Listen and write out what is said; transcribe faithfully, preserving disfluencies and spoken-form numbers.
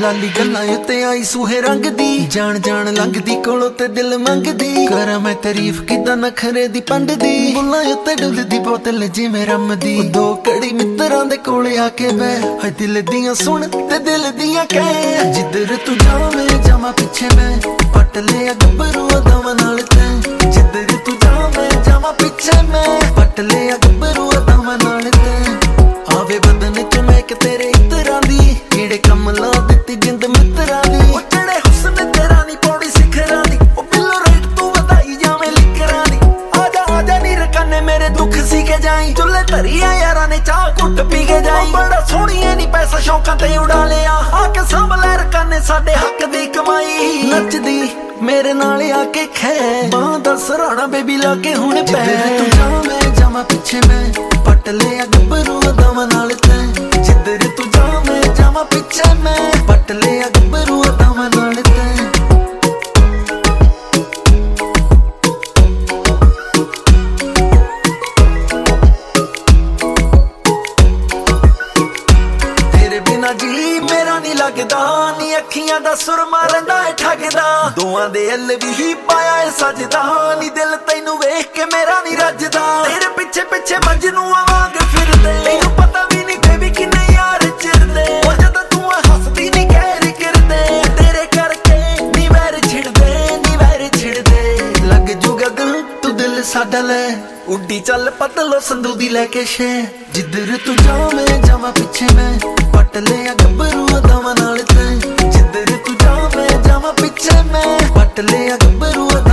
ਲਾਲੀ ਗੱਲਾਂ ਉੱਤੇ ਆਈ ਸੂਹੇ ਰੰਗ ਦੀ, ਜਾਣ ਜਾਣ ਲੰਘਦੀ ਕੋਲੋਂ ਤੇ ਦਿਲ ਮੰਗਦੀ। ਕਰਾਂ ਮੈਂ ਤਾਰੀਫ ਕਿਦਾਂ ਨਖਰੇ ਦੀ ਪੰਡ ਦੀ, ਬੁੱਲਾਂ ਉੱਤੇ ਡੁੱਲਦੀ ਬੋਤਲ ਜਿਵੇਂ ਰੰਮ ਦੀ। ਦੋ ਕੜੀ ਮਿੱਤਰਾਂ ਦੇ ਕੋਲੇ ਆ ਕੇ ਬੈ, ਹਾਏ ਦਿਲ ਦੀਆਂ ਸੁਣ ਤੇ ਦਿਲ ਦੀਆਂ ਕਹਿ। ਜਿੱਧਰ ਤੂੰ ਜਾਵੇਂ ਜਾਵਾਂ ਪਿੱਛੇ ਮੈਂ, ਪੱਟ ਲਿਆ ਗੱਭਰੂ ਅਦਾਵਾਂ ਨਾਲ ਤੈਂ। ਜਿੱਧਰ ਤੂੰ ਜਾਵੇਂ ਜਾਵਾਂ ਪਿੱਛੇ ਮੈਂ, ਪੱਟ ਲਿਆ ਗੱਭਰੂ ਅਦਾਵਾਂ ਨਾਲ ਤੈਂ। ਆਵੇ ਬਦਨ ਚ ਮੈਂ ਕਿ ਤੇਰੇ ਇਤਰਾਂ ਦੀ, ਕਿਹੜੇ ਕੰਮ ਲਾ ਦਿੱਤੀ ਜਿੰਦ ਮਿੱਤਰਾਂ ਦੀ। ਉਹ ਜਿਹੜੇ ਹੁਸਨ ਤੇਰਾ ਨੀ ਪੌੜੀ ਸਿਖਰਾਂ ਦੀ, ਉਹ ਬਿੱਲੋ ਰੇਟ ਤੂੰ ਵਧਾਈ ਜਾਵੇਂ ਲਿਕਰਾਂ ਦੀ। ਆਜਾ ਆਜਾ ਨੀ ਰਕਾਨੇ ਮੇਰੇ ਦੁੱਖ ਸੀ ਕੇ ਜਾਈ, ਚੁੱਲੇ ਧਰੀਆਂ ਯਾਰਾਂ ਨੇ ਚਾਹ ਘੁੱਟ ਪੀ ਕੇ ਜਾਈ। ਬੜਾ ਸੋਹਣੀਏ ਨੀ ਪੈਸਾ ਸ਼ੌਕਾਂ ਤੇ ਉਡਾ ਲਿਆ, ਆ ਕੇ ਸੰਭ ਲੈ ਰਕਾਨੇ ਸਾਡੇ ਹੱਕ ਦੀ ਕਮਾਈ। ਨੱਚਦੀ ਮੇਰੇ ਨਾਲ ਆ ਕੇ ਖੈ, ਬਾਂਹ ਦਾ ਸਰਾਣਾ ਬੇਬੀ ਲਾ ਕੇ ਹੁਣ ਪੈ। ਤੂੰ ਜਾਵੇਂ ਜਾਵਾਂ ਪਿੱਛੇ ਮੈਂ, ਪੱਟ ਲਿਆ ਗੱਭਰੂ ਅਦਾਵਾਂ ਨਾਲ ਤੈਂ। ਜਿੱਧਰ ਤੂੰ ਜਾਵੇਂ ਜਾਵਾਂ ਪਿੱਛੇ ਮੈਂ, ਪੱਟ ਲਿਆ ਗੱਭਰੂ ਅਦਾਵਾਂ ਨਾਲ ਤੈਂ। ਤੇਰੇ ਬਿਨਾ ਜੀ ਮੇਰਾ ਨੀ ਲੱਗਦਾ, ਨੀ ਅੱਖੀਆਂ ਦਾ ਸੁਰਮਾ ਰਹਿੰਦਾ ਏ ਠੱਗਦਾ। ਦੋਆਂ ਦੇ ਅੱਲ ਵੀ ਪਾਇਆ ਏ ਸਜਦਾ, ਨੀ ਦਿਲ ਤੈਨੂੰ ਵੇਖ ਕੇ ਮੇਰਾ ਨੀ ਰੱਜਦਾ। ਤੇਰੇ ਪਿੱਛੇ ਪਿੱਛੇ ਮਜਨੂੰ ਆਵਾਂਗ ਫਿਰਦੇ, ਤੈਨੂੰ ਪਤਾ ਵੀ ਨੀ ਬੇਬੀ ਕਿੰਨੇ ਯਾਰ ਚਿਰਦੇ। ਉਹ ਜਦੋਂ ਤੂੰ ਹੱਸਦੀ ਨੀ ਕਹਿਰ ਕਰਦੇ, ਤੇਰੇ ਕਰਕੇ ਨੀ ਵੈਰ ਛਿੜਦੇ ਨੀ ਵੈਰ ਛਿੜਦੇ। ਲੱਗ ਜੂਗਾ ਦਿਲ ਤੂੰ ਦਿਲ ਸਾਡਾ ਲੈ, ਉੱਡੀ ਚੱਲ ਪਤਲੋ ਸੰਧੂ ਦੀ ਲੈ ਕੇ ਸ਼ੈ। ਜਿੱਧਰ ਤੂੰ ਜਾਵੇਂ ਜਾਵਾਂ ਪਿੱਛੇ ਮੈਂ, ਪੱਟ ਲਿਆ ਗੱਭਰੂ ਅਦਾਵਾਂ ਨਾਲ ਤੈਂ। ਜਿੱਧਰ ਤੂੰ ਜਾਵੇਂ ਜਾਵਾਂ ਪਿੱਛੇ ਮੈਂ, ਪੱਟ ਲਿਆ ਗੱਭਰੂ ਅਦਾਵਾਂ